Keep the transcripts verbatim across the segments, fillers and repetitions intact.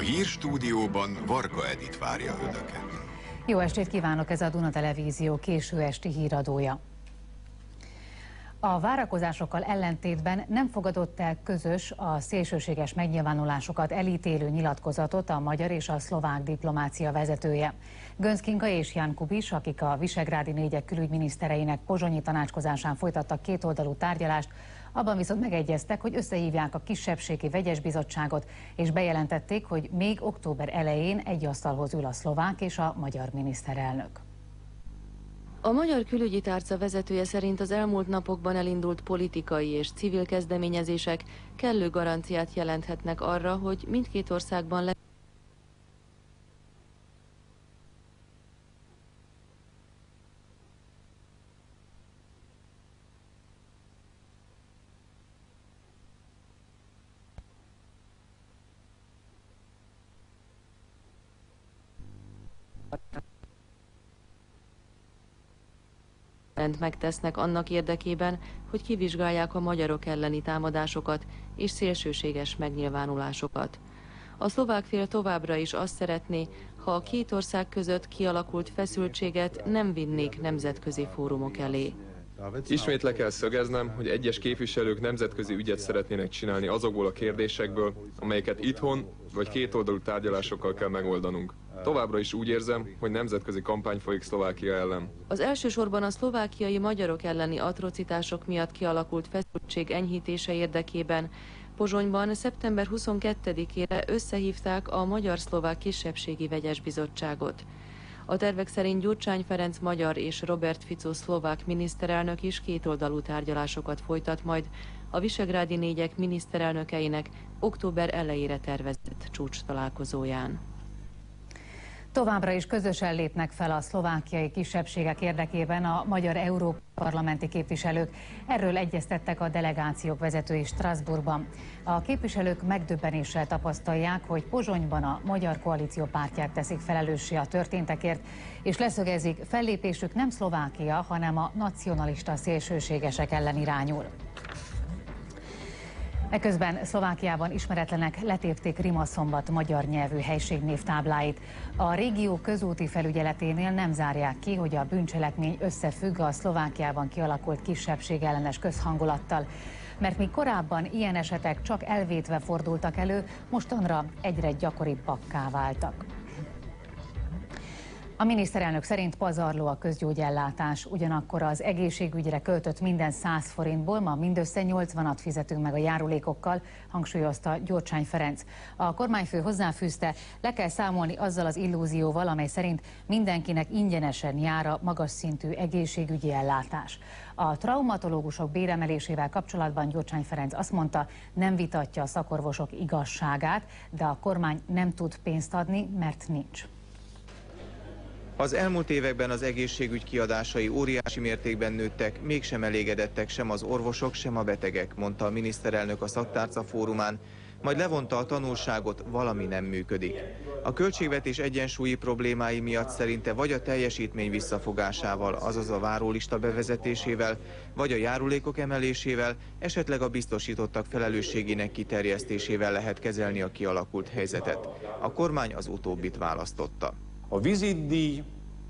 hírstúdióban Varga Edit várja önöket. Jó estét kívánok, ez a Duna Televízió késő esti híradója. A várakozásokkal ellentétben nem fogadott el közös, a szélsőséges megnyilvánulásokat elítélő nyilatkozatot a magyar és a szlovák diplomácia vezetője. Göncz Kinga és Jan Kubiš, akik a visegrádi négyek külügyminisztereinek pozsonyi tanácskozásán folytattak kétoldalú tárgyalást, abban viszont megegyeztek, hogy összehívják a kisebbségi vegyes bizottságot, és bejelentették, hogy még október elején egy asztalhoz ül a szlovák és a magyar miniszterelnök. A magyar külügyi tárca vezetője szerint az elmúlt napokban elindult politikai és civil kezdeményezések kellő garanciát jelenthetnek arra, hogy mindkét országban le megtesznek annak érdekében, hogy kivizsgálják a magyarok elleni támadásokat és szélsőséges megnyilvánulásokat. A szlovák fél továbbra is azt szeretné, ha a két ország között kialakult feszültséget nem vinnék nemzetközi fórumok elé. Ismét le kell szögeznem, hogy egyes képviselők nemzetközi ügyet szeretnének csinálni azokból a kérdésekből, amelyeket itthon vagy kétoldalú tárgyalásokkal kell megoldanunk. Továbbra is úgy érzem, hogy nemzetközi kampány folyik Szlovákia ellen. Az elsősorban a szlovákiai magyarok elleni atrocitások miatt kialakult feszültség enyhítése érdekében Pozsonyban szeptember huszonkettedikére összehívták a magyar-szlovák kisebbségi vegyes bizottságot. A tervek szerint Gyurcsány Ferenc magyar és Robert Fico szlovák miniszterelnök is kétoldalú tárgyalásokat folytat majd a visegrádi négyek miniszterelnökeinek október elejére tervezett csúcs találkozóján. Továbbra is közösen lépnek fel a szlovákiai kisebbségek érdekében a magyar európarlamenti képviselők. Erről egyeztettek a delegációk vezetői Strasbourgban. A képviselők megdöbbenéssel tapasztalják, hogy Pozsonyban a Magyar Koalíció pártját teszik felelőssé a történtekért, és leszögezik, fellépésük nem Szlovákia, hanem a nacionalista szélsőségesek ellen irányul. Eközben Szlovákiában ismeretlenek letépték Rimaszombat magyar nyelvű helység névtábláit. A régió közúti felügyeleténél nem zárják ki, hogy a bűncselekmény összefügg a Szlovákiában kialakult kisebbségellenes közhangulattal. Mert míg korábban ilyen esetek csak elvétve fordultak elő, mostanra egyre gyakoribbakká váltak. A miniszterelnök szerint pazarló a közgyógyellátás, ugyanakkor az egészségügyre költött minden száz forintból ma mindössze nyolcvanat fizetünk meg a járulékokkal, hangsúlyozta Gyurcsány Ferenc. A kormányfő hozzáfűzte, le kell számolni azzal az illúzióval, amely szerint mindenkinek ingyenesen jár a magas szintű egészségügyi ellátás. A traumatológusok béremelésével kapcsolatban Gyurcsány Ferenc azt mondta, nem vitatja a szakorvosok igazságát, de a kormány nem tud pénzt adni, mert nincs. Az elmúlt években az egészségügy kiadásai óriási mértékben nőttek, mégsem elégedettek sem az orvosok, sem a betegek, mondta a miniszterelnök a szaktárca fórumán, majd levonta a tanulságot, valami nem működik. A költségvetés egyensúlyi problémái miatt szerinte vagy a teljesítmény visszafogásával, azaz a várólista bevezetésével, vagy a járulékok emelésével, esetleg a biztosítottak felelősségének kiterjesztésével lehet kezelni a kialakult helyzetet. A kormány az utóbbit választotta. A vizitdíj,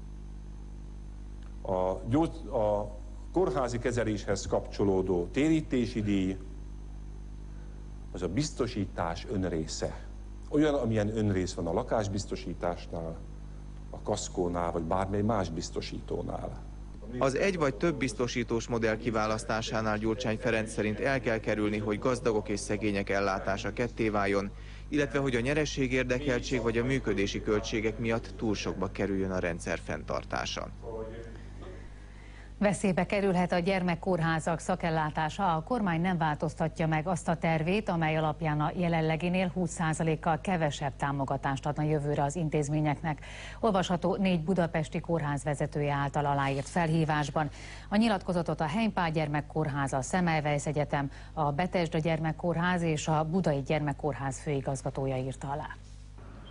a, gyógy, a kórházi kezeléshez kapcsolódó térítési díj, az a biztosítás önrésze. Olyan, amilyen önrész van a lakásbiztosításnál, a kaszkónál, vagy bármely más biztosítónál. Az egy vagy több biztosítós modell kiválasztásánál Gyurcsány Ferenc szerint el kell kerülni, hogy gazdagok és szegények ellátása ketté váljon, illetve hogy a nyereségérdekeltség vagy a működési költségek miatt túl sokba kerüljön a rendszer fenntartása. Veszélybe kerülhet a gyermekkórházak szakellátása, a kormány nem változtatja meg azt a tervét, amely alapján a jelenleginél húsz százalékkal kevesebb támogatást adna jövőre az intézményeknek. Olvasható négy budapesti kórház vezetője által aláírt felhívásban. A nyilatkozatot a Heimpál Gyermekkórház, a Semmelweis Egyetem, a Betesda Gyermekkórház és a Budai Gyermekkórház főigazgatója írta alá.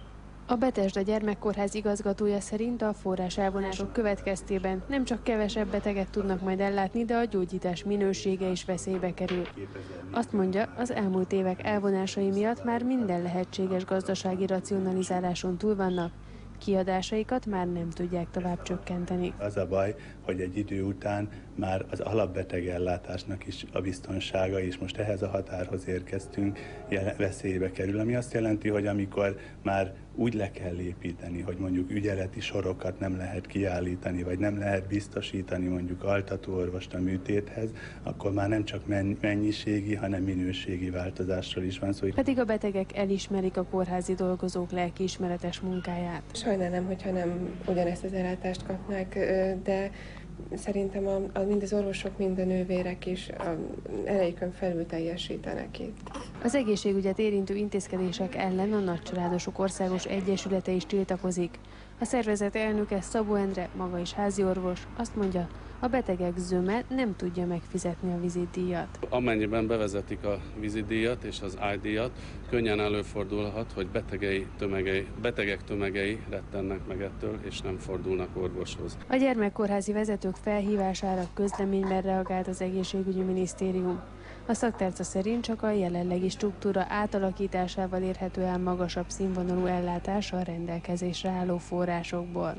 A Betesda Gyermekkórház igazgatója szerint a forrás elvonások következtében nem csak kevesebb beteget tudnak majd ellátni, de a gyógyítás minősége is veszélybe kerül. Azt mondja, az elmúlt évek elvonásai miatt már minden lehetséges gazdasági racionalizáláson túl vannak, kiadásaikat már nem tudják tovább csökkenteni. Az a baj, hogy egy idő után már az alapbetegellátásnak is a biztonsága, és most ehhez a határhoz érkeztünk, veszélybe kerül, ami azt jelenti, hogy amikor már úgy le kell építeni, hogy mondjuk ügyeleti sorokat nem lehet kiállítani, vagy nem lehet biztosítani mondjuk altatóorvost a műtéthez, akkor már nem csak mennyiségi, hanem minőségi változásról is van szó. Pedig a betegek elismerik a kórházi dolgozók lelkiismeretes munkáját. Sajnálom, hogyha nem ugyanezt az ellátást kapnák, de szerintem a, a, mind az orvosok, mind a nővérek is elejükön felül teljesítenek itt. Az egészségügyet érintő intézkedések ellen a Nagycsaládosok Országos Egyesülete is tiltakozik. A szervezet elnöke Szabó Endre, maga is háziorvos, azt mondja, a betegek zöme nem tudja megfizetni a vizitdíjat. Amennyiben bevezetik a vizitdíjat és az ágydíjat, könnyen előfordulhat, hogy betegei tömegei, betegek tömegei rettennek meg ettől, és nem fordulnak orvoshoz. A gyermekkórházi vezetők felhívására közleményben reagált az Egészségügyi Minisztérium. A szaktárca szerint csak a jelenlegi struktúra átalakításával érhető el magasabb színvonalú ellátás a rendelkezésre álló forrásokból.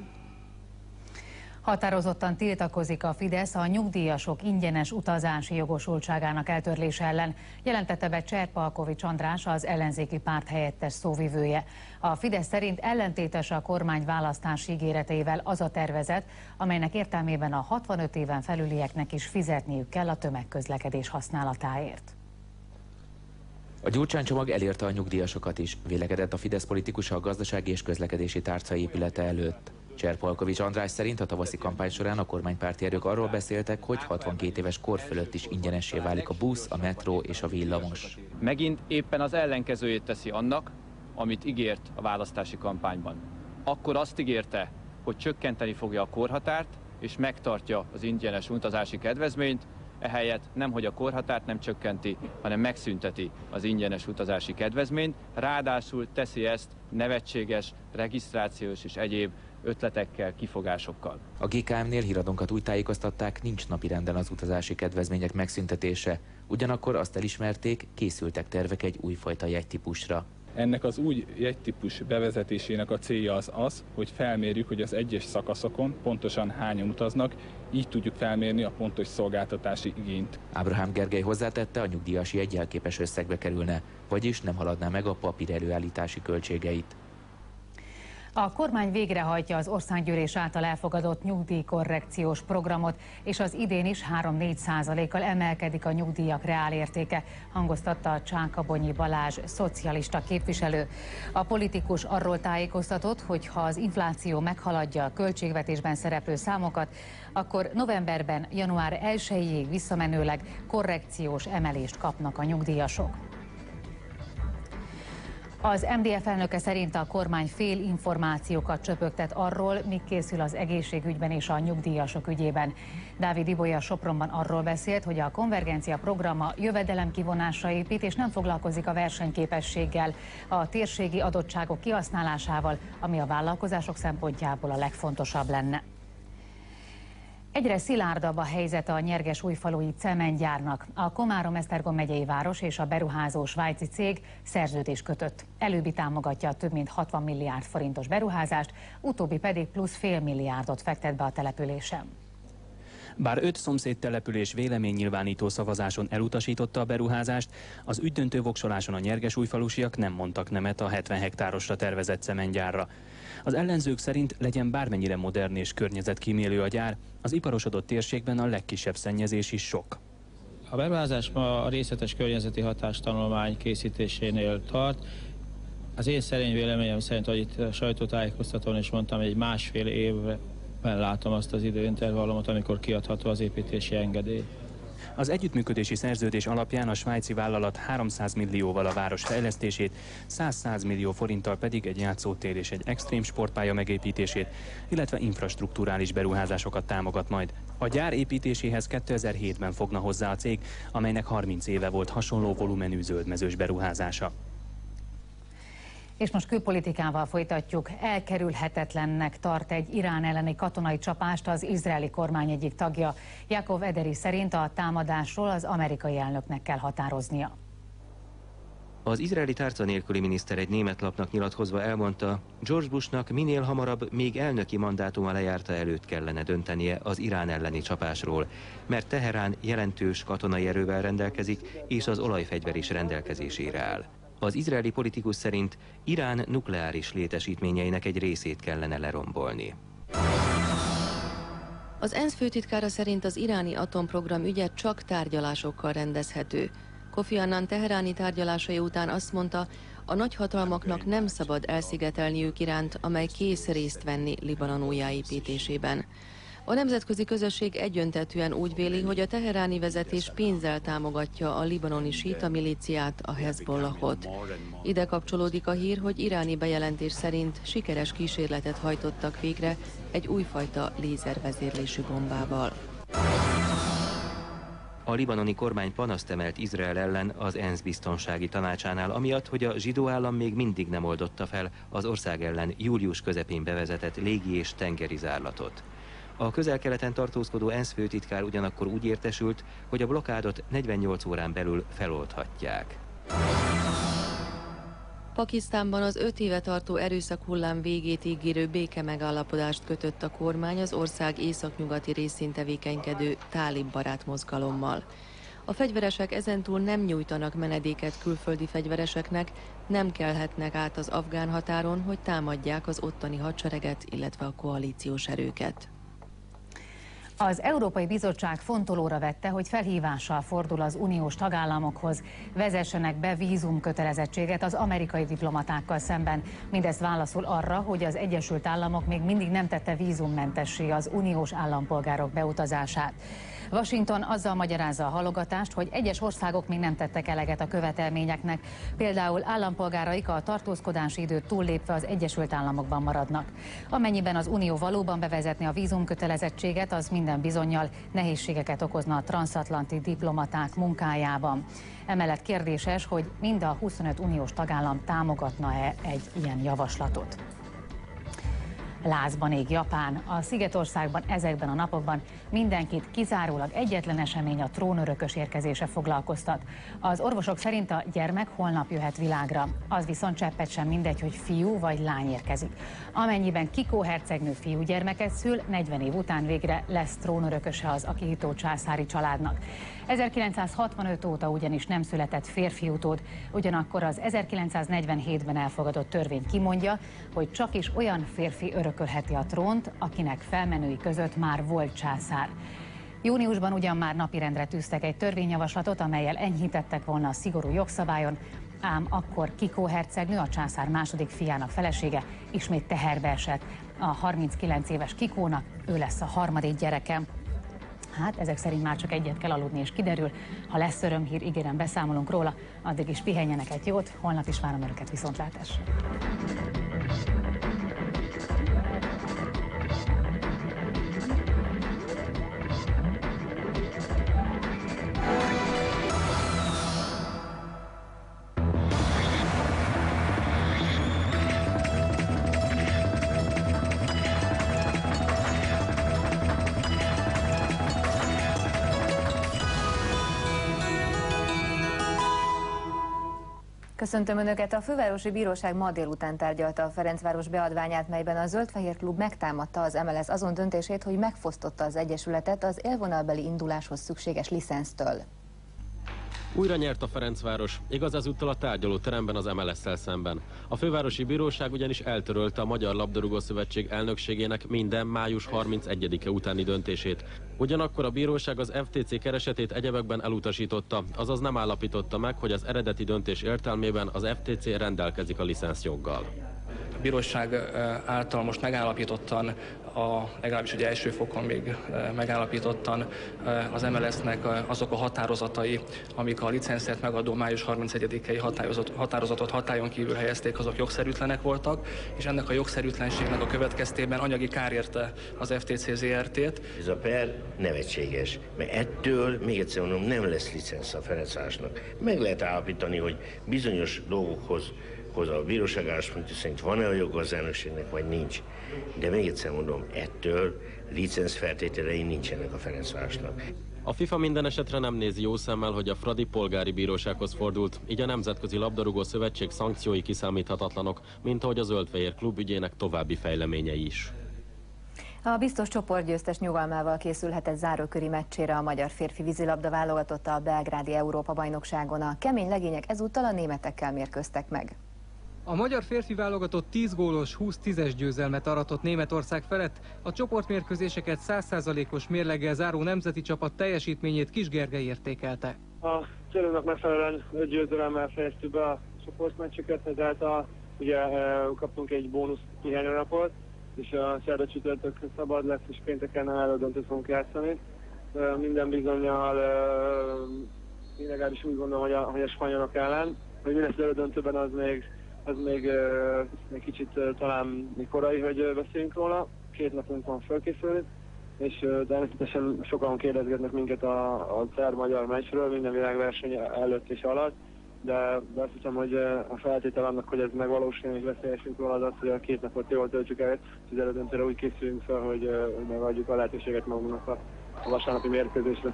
Határozottan tiltakozik a Fidesz a nyugdíjasok ingyenes utazási jogosultságának eltörlése ellen, jelentette be Cserpalkovics András, az ellenzéki párt helyettes szóvivője. A Fidesz szerint ellentétes a kormány választási ígéreteivel az a tervezet, amelynek értelmében a hatvanöt éven felülieknek is fizetniük kell a tömegközlekedés használatáért. A Gyurcsány-csomag elérte a nyugdíjasokat is, vélekedett a Fidesz politikusa a gazdasági és közlekedési tárca épülete előtt. Cserpalkovics András szerint a tavaszi kampány során a kormánypárti erők arról beszéltek, hogy hatvankét éves kor fölött is ingyenessé válik a busz, a metró és a villamos. Megint éppen az ellenkezőjét teszi annak, amit ígért a választási kampányban. Akkor azt ígérte, hogy csökkenteni fogja a korhatárt, és megtartja az ingyenes utazási kedvezményt, ehelyett nemhogy a korhatárt nem csökkenti, hanem megszünteti az ingyenes utazási kedvezményt, ráadásul teszi ezt nevetséges, regisztrációs és egyéb ötletekkel, kifogásokkal. A gé ká em-nél híradónkat úgy tájékoztatták, nincs napirenden az utazási kedvezmények megszüntetése. Ugyanakkor azt elismerték, készültek tervek egy újfajta jegytípusra. Ennek az új jegytípus bevezetésének a célja az az, hogy felmérjük, hogy az egyes szakaszokon pontosan hányan utaznak, így tudjuk felmérni a pontos szolgáltatási igényt. Ábrahám Gergely hozzátette, a nyugdíjas jegy jelképes összegbe kerülne, vagyis nem haladná meg a papír előállítási költségeit. A kormány végrehajtja az országgyűlés által elfogadott nyugdíjkorrekciós programot, és az idén is három-négy százalékkal emelkedik a nyugdíjak reálértéke, hangoztatta a Csákabonyi Balázs szocialista képviselő. A politikus arról tájékoztatott, hogy ha az infláció meghaladja a költségvetésben szereplő számokat, akkor novemberben január elsejéig visszamenőleg korrekciós emelést kapnak a nyugdíjasok. Az em dé ef elnöke szerint a kormány fél információkat csöpögtet arról, mi készül az egészségügyben és a nyugdíjasok ügyében. Dávid Ibolya Sopronban arról beszélt, hogy a konvergencia programa jövedelem kivonásra épít, és nem foglalkozik a versenyképességgel, a térségi adottságok kihasználásával, ami a vállalkozások szempontjából a legfontosabb lenne. Egyre szilárdabb a helyzet a nyergesújfalui cementgyárnak. A Komárom-Esztergom megyei város és a beruházó svájci cég szerződést kötött. Előbbi támogatja a több mint hatvan milliárd forintos beruházást, utóbbi pedig plusz fél milliárdot fektet be a településen. Bár öt szomszédtelepülés véleménynyilvánító szavazáson elutasította a beruházást, az ügydöntő voksoláson a nyergesújfalusiak nem mondtak nemet a hetven hektárosra tervezett cementgyárra. Az ellenzők szerint legyen bármennyire modern és környezetkímélő a gyár, az iparosodott térségben a legkisebb szennyezés is sok. A beruházás ma a részletes környezeti hatástanulmány készítésénél tart. Az én szerény véleményem szerint, ahogy itt a sajtótájékoztatón is mondtam, egy másfél évben látom azt az időintervallumot, amikor kiadható az építési engedély. Az együttműködési szerződés alapján a svájci vállalat háromszáz millióval a város fejlesztését, száz millió forinttal pedig egy játszótér és egy extrém sportpálya megépítését, illetve infrastrukturális beruházásokat támogat majd. A gyár építéséhez kétezer-hétben fogna hozzá a cég, amelynek harminc éve volt hasonló volumenű zöldmezős beruházása. És most külpolitikával folytatjuk. Elkerülhetetlennek tart egy Irán elleni katonai csapást az izraeli kormány egyik tagja. Yaakov Ederi szerint a támadásról az amerikai elnöknek kell határoznia. Az izraeli tárca nélküli miniszter egy német lapnak nyilatkozva elmondta, George Bushnak minél hamarabb, még elnöki mandátuma lejárta előtt kellene döntenie az Irán elleni csapásról, mert Teherán jelentős katonai erővel rendelkezik, és az olajfegyver is rendelkezésére áll. Az izraeli politikus szerint Irán nukleáris létesítményeinek egy részét kellene lerombolni. Az ENSZ főtitkára szerint az iráni atomprogram ügye csak tárgyalásokkal rendezhető. Kofi Annan teheráni tárgyalásai után azt mondta, a nagyhatalmaknak nem szabad elszigetelniük Iránt, amely kész részt venni Libanon újjáépítésében. A nemzetközi közösség egyöntetűen úgy véli, hogy a teheráni vezetés pénzzel támogatja a libanoni síta milíciát, a Hezbollahot. Ide kapcsolódik a hír, hogy iráni bejelentés szerint sikeres kísérletet hajtottak végre egy újfajta lézervezérlésű bombával. A libanoni kormány panaszt emelt Izrael ellen az ENSZ biztonsági tanácsánál, amiatt, hogy a zsidó állam még mindig nem oldotta fel az ország ellen július közepén bevezetett légi és tengeri zárlatot. A közel-keleten tartózkodó ENSZ főtitkár ugyanakkor úgy értesült, hogy a blokádot negyvennyolc órán belül feloldhatják. Pakisztánban az öt éve tartó erőszak hullám végét ígérő béke megállapodást kötött a kormány az ország északnyugati részén tevékenykedő tálib barát mozgalommal. A fegyveresek ezentúl nem nyújtanak menedéket külföldi fegyvereseknek, nem kelhetnek át az afgán határon, hogy támadják az ottani hadsereget, illetve a koalíciós erőket. Az Európai Bizottság fontolóra vette, hogy felhívással fordul az uniós tagállamokhoz, vezessenek be vízumkötelezettséget az amerikai diplomatákkal szemben. Mindezt válaszul arra, hogy az Egyesült Államok még mindig nem tette vízummentessé az uniós állampolgárok beutazását. Washington azzal magyarázza a halogatást, hogy egyes országok még nem tettek eleget a követelményeknek, például állampolgáraik a tartózkodási időt túllépve az Egyesült Államokban maradnak. Amennyiben az Unió valóban bevezetné a vízumkötelezettséget, az minden bizonnyal nehézségeket okozna a transatlanti diplomaták munkájában. Emellett kérdéses, hogy mind a huszonöt uniós tagállam támogatna-e egy ilyen javaslatot. Lázban ég Japán. A Szigetországban ezekben a napokban mindenkit kizárólag egyetlen esemény, a trónörökös érkezése foglalkoztat. Az orvosok szerint a gyermek holnap jöhet világra. Az viszont cseppet sem mindegy, hogy fiú vagy lány érkezik. Amennyiben Kiko hercegnő fiúgyermeket szül, negyven év után végre lesz trónörököse az Akihito császári családnak. ezerkilencszázhatvanöt óta ugyanis nem született férfi utód, ugyanakkor az ezerkilencszáznegyvenhétben elfogadott törvény kimondja, hogy csak is olyan férfi örökölheti a trónt, akinek felmenői között már volt császár. Júniusban ugyan már napirendre tűztek egy törvényjavaslatot, amellyel enyhítettek volna a szigorú jogszabályon, ám akkor Kiko hercegnő, a császár második fiának felesége ismét teherbe esett. A harminckilenc éves Kikónak ő lesz a harmadik gyereke. Hát ezek szerint már csak egyet kell aludni, és kiderül. Ha lesz örömhír, ígérem, beszámolunk róla. Addig is pihenjenek egy jót, holnap is várom önöket, viszontlátásra. Köszöntöm Önöket! A Fővárosi Bíróság ma délután tárgyalta a Ferencváros beadványát, melyben a Zöld-Fehér Klub megtámadta az em el es azon döntését, hogy megfosztotta az egyesületet az élvonalbeli induláshoz szükséges licensztől. Újra nyert a Ferencváros, igaz ezúttal a tárgyalóteremben az em el es-szel szemben. A Fővárosi Bíróság ugyanis eltörölte a Magyar Labdarúgó Szövetség elnökségének minden május harmincegyedike utáni döntését. Ugyanakkor a bíróság az ef té cé keresetét egyebekben elutasította, azaz nem állapította meg, hogy az eredeti döntés értelmében az ef té cé rendelkezik a licenszjoggal. A bíróság által most megállapítottan, a, legalábbis ugye első fokon még megállapítottan az em el es-nek azok a határozatai, amik a licenszet megadó május harmincegyedikei határozatot hatályon kívül helyezték, azok jogszerűtlenek voltak, és ennek a jogszerűtlenségnek a következtében anyagi kár érte az ef té cé zé er té-t. Ez a per nevetséges, mert ettől, még egyszer mondom, nem lesz licensz a Ferencvárosnak. Meg lehet állapítani, hogy bizonyos dolgokhoz hoz a bíróság álláspontja szerint van-e a joga az elnökségnek, vagy nincs. De még egyszer mondom, ettől licencfeltételei nincsenek a Ferencvárosnak. A FIFA minden esetre nem nézi jó szemmel, hogy a Fradi polgári bírósághoz fordult, így a Nemzetközi Labdarúgó Szövetség szankciói kiszámíthatatlanok, mint ahogy a Zöld-Fehér Klub ügyének további fejleményei is. A biztos csoportgyőztes nyugalmával készülhetett záróköri meccsére a magyar férfi vízilabda válogatott a belgrádi Európa-bajnokságon. A kemény legények ezúttal a németekkel mérkőztek meg. A magyar férfi válogatott tíz gólos, húsz tízes győzelmet aratott Németország felett. A csoportmérkőzéseket száz százalékos mérleggel záró nemzeti csapat teljesítményét Kis Gergely értékelte. A célunknak megfelelően öt győzelemmel fejeztük be a csoportmeccseket, ezáltal ugye kaptunk egy bónusz pihenőnapot, és a szerda csütörtök szabad lesz, és pénteken elődöntőt fogunk játszani. Minden bizonnyal, én legalábbis úgy gondolom, hogy a, hogy a spanyolok ellen, hogy mi lesz elődöntőben, az még, az még, még kicsit talán még korai, hogy beszéljünk róla. Két napunk van felkészülni, és természetesen sokan kérdezgetnek minket a, a szerb-magyar meccsről, minden világverseny előtt és alatt. De, de azt hiszem, hogy a feltétel annak, hogy ez megvalósuljon és beszélhessünk róla, az az, hogy a két napot jól töltsük el, és az elődöntőre úgy készülünk fel, hogy megadjuk a lehetőséget magunknak a, a vasárnapi mérkőzésre.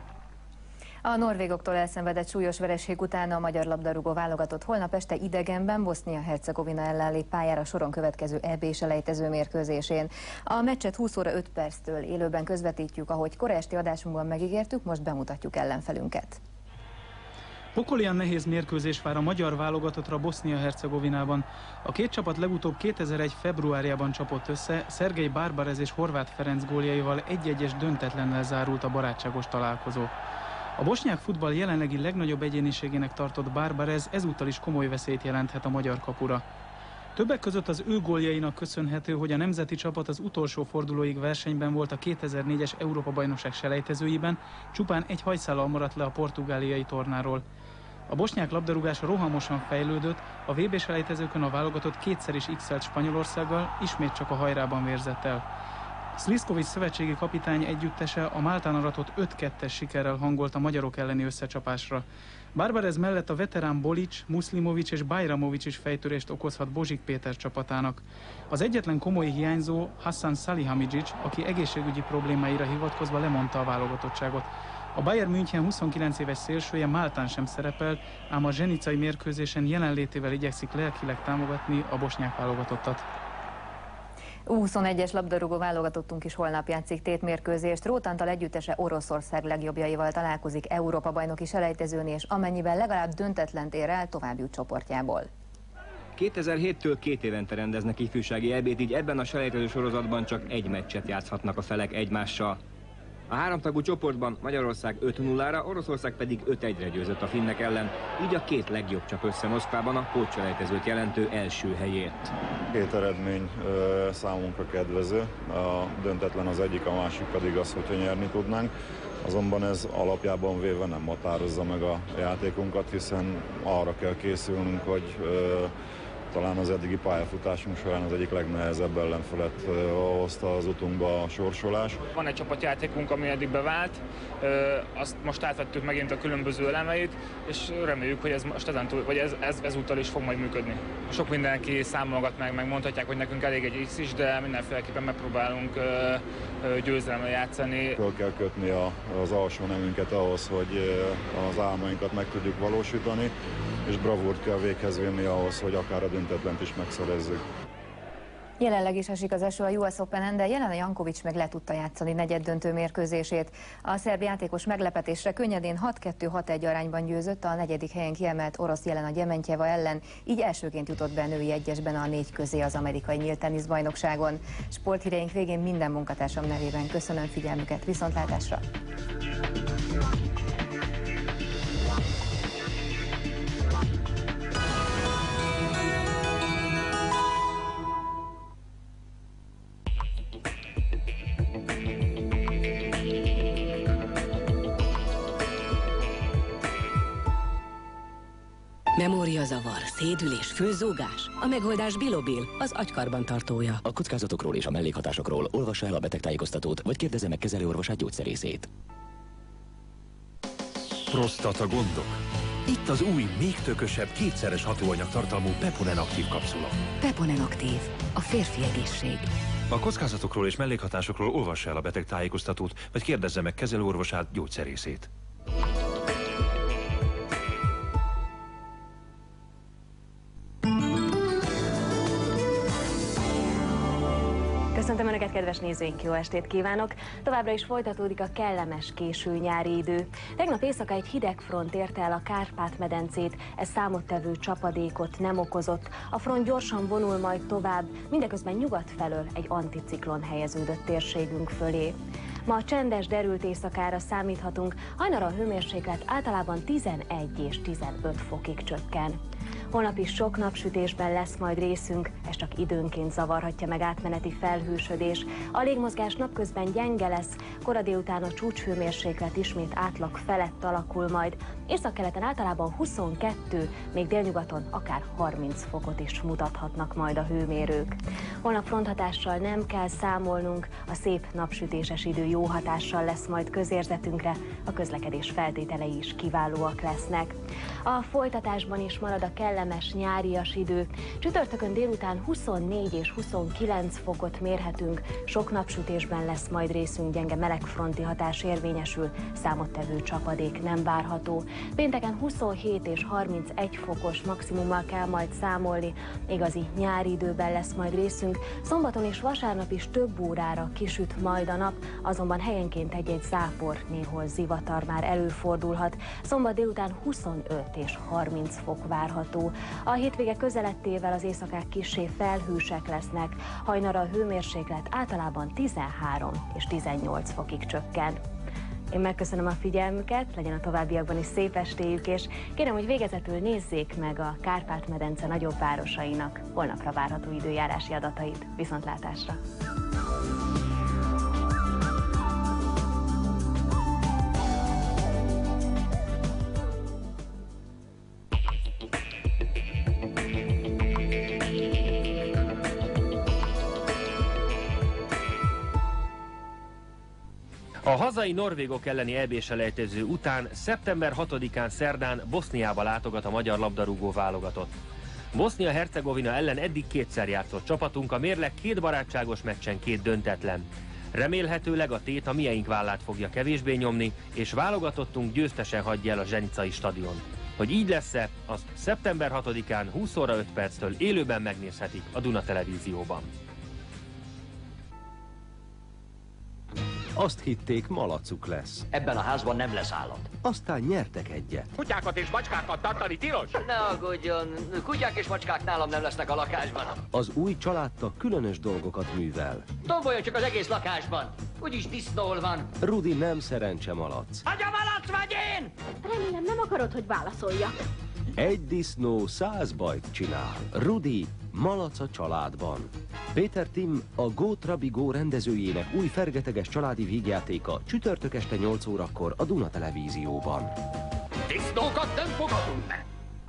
A norvégoktól elszenvedett súlyos vereség után a magyar labdarúgó válogatott holnap este idegenben Bosznia-Hercegovina ellen lép pályára soron következő é bé-selejtező mérkőzésén. A meccset húsz óra öt perctől élőben közvetítjük, ahogy kora esti adásunkban megígértük, most bemutatjuk ellenfelünket. Pokolian nehéz mérkőzés vár a magyar válogatottra Bosznia-Hercegovinában. A két csapat legutóbb kétezer-egy februárjában csapott össze, Szergej Barbarez és Horváth Ferenc góljaival egy-egyes döntetlennel zárult a barátságos találkozó. A bosnyák futball jelenlegi legnagyobb egyéniségének tartott Barbarez ezúttal is komoly veszélyt jelenthet a magyar kapura. Többek között az ő góljainak köszönhető, hogy a nemzeti csapat az utolsó fordulóig versenyben volt a kétezer-négyes Európa-bajnokság selejtezőiben, csupán egy hajszállal maradt le a portugáliai tornáról. A bosnyák labdarúgása rohamosan fejlődött, a vé bé-selejtezőkön a válogatott kétszer is x-elt Spanyolországgal, ismét csak a hajrában vérzett el. Szliszkovics szövetségi kapitány együttese a Máltán aratott öt kettes sikerrel hangolt a magyarok elleni összecsapásra. Barbarez mellett a veterán Bolics, Muslimovics és Bajramovics is fejtörést okozhat Bozsik Péter csapatának. Az egyetlen komoly hiányzó Hasan Salihamidzic, aki egészségügyi problémáira hivatkozva lemondta a válogatottságot. A Bayern München huszonkilenc éves szélsője Máltán sem szerepelt, ám a zsenicai mérkőzésen jelenlétével igyekszik lelkileg támogatni a bosnyák válogatottat. U huszonegyes labdarúgó válogatottunk is holnap játszik tétmérkőzést. Róth Antal együttese Oroszország legjobbjaival találkozik Európa-bajnoki selejtezőn, és amennyiben legalább döntetlent ér el, tovább jut csoportjából. kétezer-héttől két évente rendeznek ifjúsági é bét, így ebben a selejtező sorozatban csak egy meccset játszhatnak a felek egymással. A háromtagú csoportban Magyarország öt nullára, Oroszország pedig öt egyre győzött a finnek ellen, így a két legjobb csap össze Moszkvában a pótselejtezőt jelentő első helyért. Két eredmény ö, számunkra kedvező, a döntetlen az egyik, a másik pedig az, hogyha nyerni tudnánk. Azonban ez alapjában véve nem határozza meg a játékunkat, hiszen arra kell készülnünk, hogy ö, talán az eddigi pályafutásunk során az egyik legnehezebb ellenfelet hozta az utunkba a sorsolás. Van egy csapatjátékunk, ami eddig bevált, azt most átvettük megint a különböző elemeit, és reméljük, hogy ez most ezentúl, vagy ez, ez, ezúttal is fog majd működni. Sok mindenki számolgat meg, meg mondhatják, hogy nekünk elég egy X is, de mindenféleképpen megpróbálunk győzelemre játszani. Föl kell kötni a, az alsó nemünket ahhoz, hogy az álmainkat meg tudjuk valósítani, és bravúrt kell véghez vinni ahhoz, hogy akár a döntetlent is megszerezzük. Jelenleg is esik az eső a U S Openen, de Jelena Jankovics meg le tudta játszani negyeddöntő mérkőzését. A szerb játékos meglepetésre könnyedén hat kettő hat egy arányban győzött a negyedik helyen kiemelt orosz Jelena Gyementjeva ellen, így elsőként jutott be a női egyesben a négy közé az amerikai nyílt teniszbajnokságon. Sporthíreink végén minden munkatársam nevében köszönöm figyelmüket, viszontlátásra! Memóriazavar, szédülés, főzógás? A megoldás Bilobil, az agykarban tartója. A kockázatokról és a mellékhatásokról olvassa el a betegtájékoztatót, vagy kérdezze meg kezelőorvosát, gyógyszerészét. Prostata gondok? Itt az új, még tökösebb, kétszeres hatóanyag tartalmú Peponen aktív kapszula. Peponen aktív. A férfi egészség. A kockázatokról és mellékhatásokról olvassa el a betegtájékoztatót, vagy kérdezze meg kezelőorvosát, gyógyszerészét. Köszöntöm Önöket, kedves nézőink, jó estét kívánok! Továbbra is folytatódik a kellemes késő nyári idő. Tegnap éjszaka egy hideg front érte el a Kárpát-medencét, ez számottevő csapadékot nem okozott. A front gyorsan vonul majd tovább, mindeközben nyugat felől egy anticiklon helyeződött térségünk fölé. Ma csendes, derült éjszakára számíthatunk, hajnalra a hőmérséklet általában tizenegy és tizenöt fokig csökken. Holnap is sok napsütésben lesz majd részünk, ez csak időnként zavarhatja meg átmeneti felhősödés. A légmozgás napközben gyenge lesz, kora délután a csúcshőmérséklet ismét átlag felett alakul majd. Északkeleten általában huszonkettő, még délnyugaton akár harminc fokot is mutathatnak majd a hőmérők. Holnap fronthatással nem kell számolnunk, a szép napsütéses idő jó hatással lesz majd közérzetünkre, a közlekedés feltételei is kiválóak lesznek. A folytatásban is marad a kellemes nyárias idő. Csütörtökön délután huszonnégy és huszonkilenc fokot mérhetünk, sok napsütésben lesz majd részünk, gyenge melegfronti hatás érvényesül, számottevő csapadék nem várható. Pénteken huszonhét és harmincegy fokos maximummal kell majd számolni, igazi nyári időben lesz majd részünk. Szombaton és vasárnap is több órára kisüt majd a nap, azonban helyenként egy-egy zápor, néhol zivatar már előfordulhat. Szombat délután huszonöt és harminc fok várható. A hétvége közelettével az éjszakák kissé felhősek lesznek, hajnalra a hőmérséklet általában tizenhárom és tizennyolc fokig csökken. Én megköszönöm a figyelmüket, legyen a továbbiakban is szép estéjük, és kérem, hogy végezetül nézzék meg a Kárpát-medence nagyobb városainak holnapra várható időjárási adatait. Viszontlátásra! A hazai norvégok elleni é bé-selejtező után szeptember hatodikán szerdán Boszniába látogat a magyar labdarúgó válogatott. Bosznia-Hercegovina ellen eddig kétszer játszott csapatunk, a mérleg két barátságos meccsen két döntetlen. Remélhetőleg a tét a mieink vállát fogja kevésbé nyomni, és válogatottunk győztesen hagyja el a Zsenicai stadion. Hogy így lesz-e, azt szeptember hatodikán húsz óra öt perctől élőben megnézhetik a Duna Televízióban. Azt hitték, malacuk lesz. Ebben a házban nem lesz állat. Aztán nyertek egyet. Kutyákat és macskákat tartani tilos? Ne aggódjon, kutyák és macskák nálam nem lesznek a lakásban. Az új családtag különös dolgokat művel. Tomboljon csak az egész lakásban. Úgyis disznól van. Rudi nem szerencse malac. Agya malac vagy én! Remélem nem akarod, hogy válaszoljak. Egy disznó száz bajt csinál. Rudi, malac a családban. Péter Tim, a Go Trabi Go rendezőjének új fergeteges családi vígjátéka csütörtök este nyolc órakor a Duna Televízióban. Disznókat nem fogadunk be!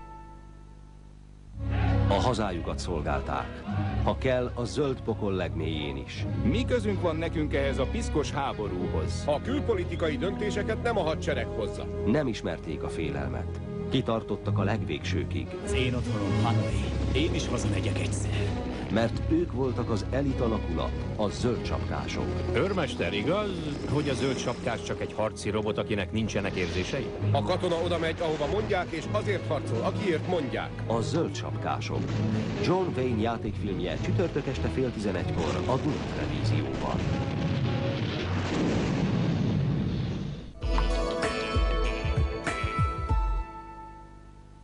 A hazájukat szolgálták. Ha kell, a zöld pokol legmélyén is. Mi közünk van nekünk ehhez a piszkos háborúhoz? A külpolitikai döntéseket nem a hadsereg hozza. Nem ismerték a félelmet. Kitartottak a legvégsőkig. Az én otthonom Hanoi. Én is hazamegyek egyszer. Mert ők voltak az elit alakulat, a zöldsapkások. Őrmester, igaz, hogy a zöldsapkás csak egy harci robot, akinek nincsenek érzései? A katona oda megy, ahova mondják, és azért harcol, akiért mondják. A zöldsapkások. John Wayne játékfilmje csütörtök este fél tizenegykor a Duna Televízióban.